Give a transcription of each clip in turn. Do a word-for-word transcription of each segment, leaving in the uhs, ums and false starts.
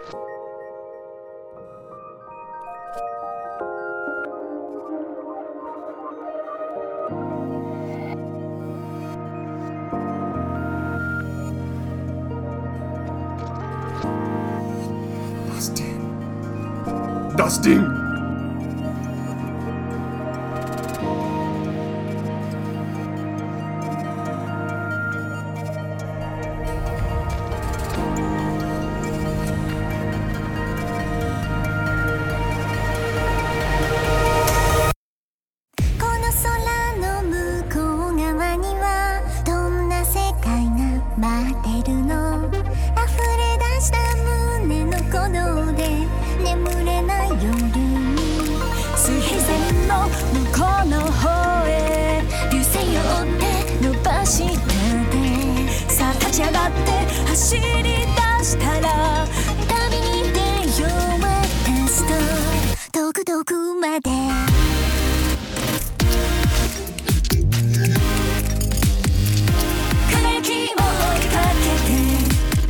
ダスティンダスティン走り出したら旅に出よう私と遠く遠くまで輝きを追いかけて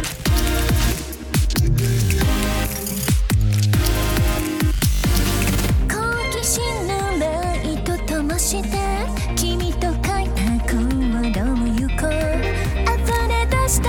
好奇心のライト灯して君と書いた行動を行こう溢れ出した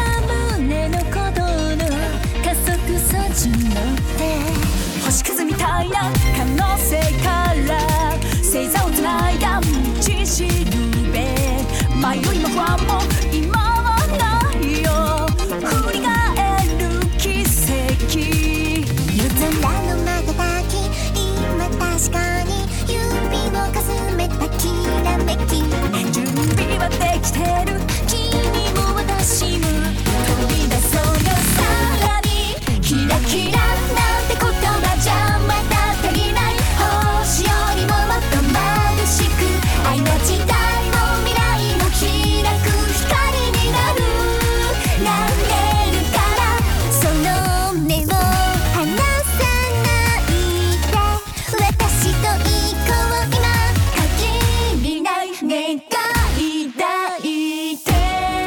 星屑みたいな可能性から星座をつないだ道しるべ迷いも不安も今はないよ振り返る奇跡夜空の瞬き今確かに指をかすめたきらめき準備はできてる君も私も飛び出そうよさらにキラキラなんて言葉じゃまだ足りない星よりももっと眩しく愛の時代も未来も開く光になるなれるからその目を離さないで私と行こう今限りない願い抱いて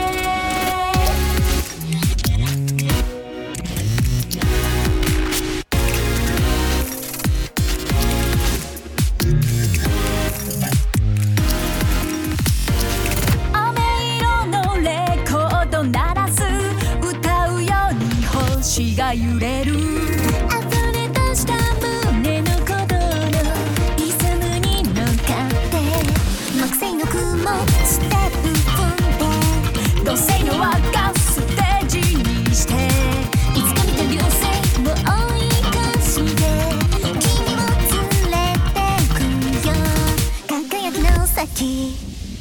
星が揺れる溢れ出した胸の鼓動のリズムに乗っかって木星の雲ステップ踏んで土星の輪がステージにしていつか見た流星を追いかして君を連れてくよ輝きの先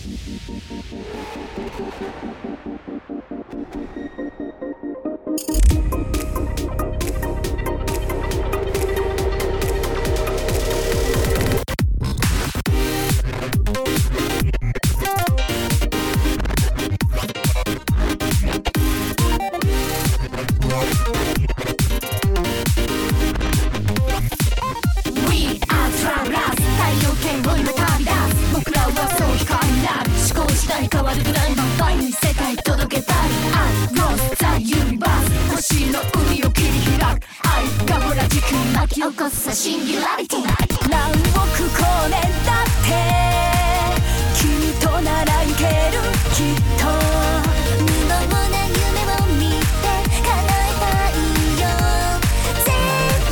変わるぐらい満杯に世界届けたい I love the universe 星の海を切り開く愛がほら軸巻き起こすシンギュラリティ何億光年だって君とならいけるきっと無謀な夢を見て叶えたいよ全部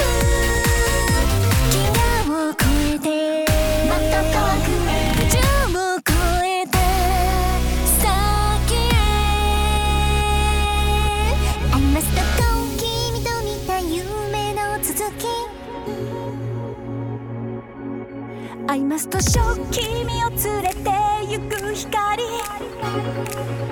ギガを超えてもっと遠く宇宙を超えてI must show 君を連れて行く光